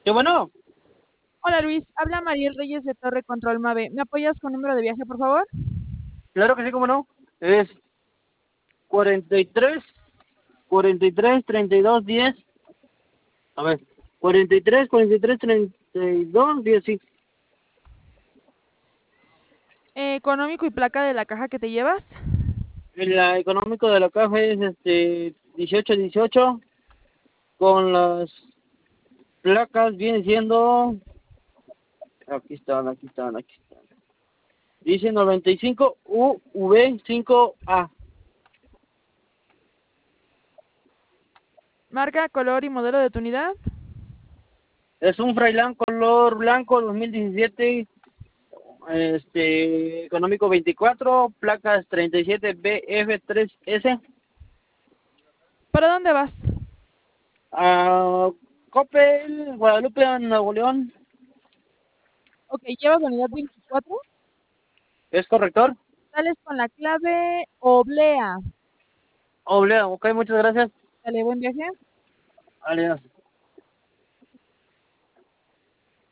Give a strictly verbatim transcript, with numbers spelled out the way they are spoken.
¿Qué bueno? Hola Luis, habla Mariel Reyes de Torre Control Mave. ¿Me apoyas con número de viaje, por favor? Claro que sí, cómo no. Es cuarenta y tres, cuarenta y tres, treinta y dos, diez. A ver, cuarenta y tres, cuarenta y tres, treinta y dos, diez, sí. Eh, económico y placa de la caja que te llevas. El ah, económico de la caja es este dieciocho dieciocho. Con las placas viene siendo. Aquí están, aquí están, aquí están. Dice noventa y cinco U V cinco A. Marca, color y modelo de tu unidad. Es un Freiland color blanco dos mil diecisiete. Este, económico veinticuatro, placas treinta y siete B F tres S. ¿Para dónde vas? A Coppel, Guadalupe, Nuevo León. Ok, llevas la unidad veinticuatro. ¿Es corrector? Sales con la clave oblea. Oblea, ok, muchas gracias. Dale, buen viaje. Alias.